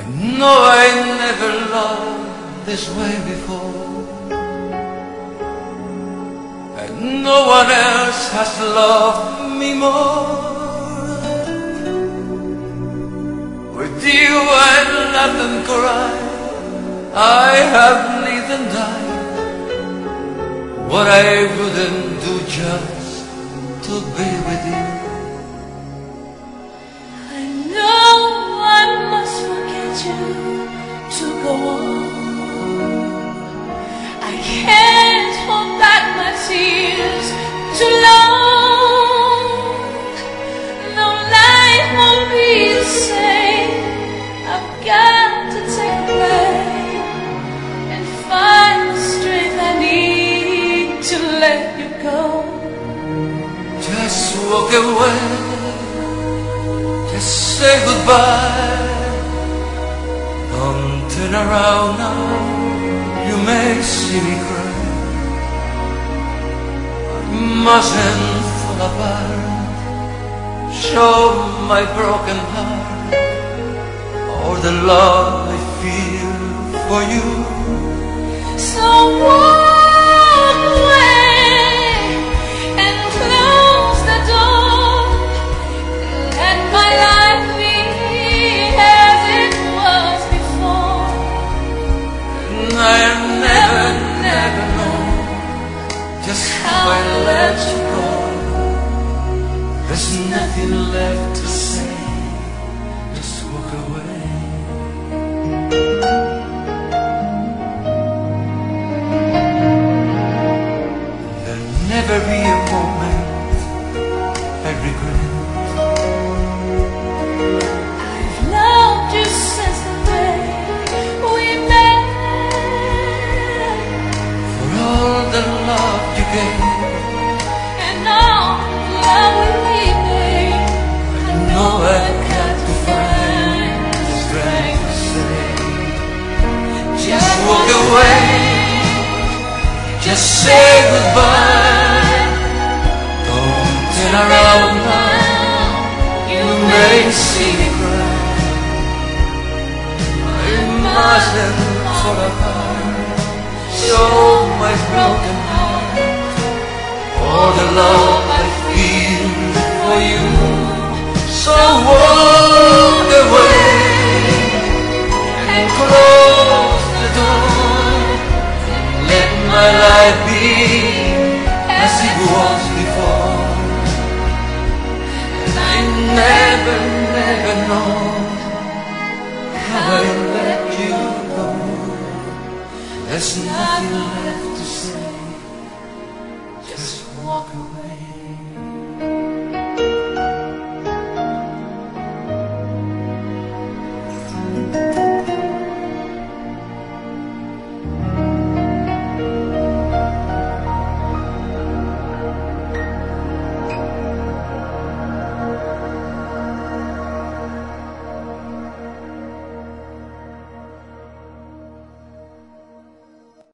No, I never loved this way before, and no one else has loved me more. With you I laugh and cry, I have lived and died, what I wouldn't do just to be with you. I know I must forget you to go on. I can't hold back my tears too long. No, life won't be the same. I've got to take a break and find the strength I need to let you go. Just walk away, just say goodbye. Don't turn around now, you may see me cry. I mustn't fall apart, show my broken heart, or the love I feel for you. So walk away and close the door. Let my life be as it was before. And I'll never, never know just how I let you go. There's nothing left to say, just walk away. There'll never be a moment I regret. I've loved you since the day we met. For all the love you gave, And all the love we made, I know I've got to find the strength to say, just walk away, just say goodbye. Don't turn around now, you may see me cry. I mustn't fall apart, show my broken heart, all the love I feel for you. So walk away and close the door, and let my life be as it was before. And I never, never know how I let you go. There's nothing left to say, just walk away.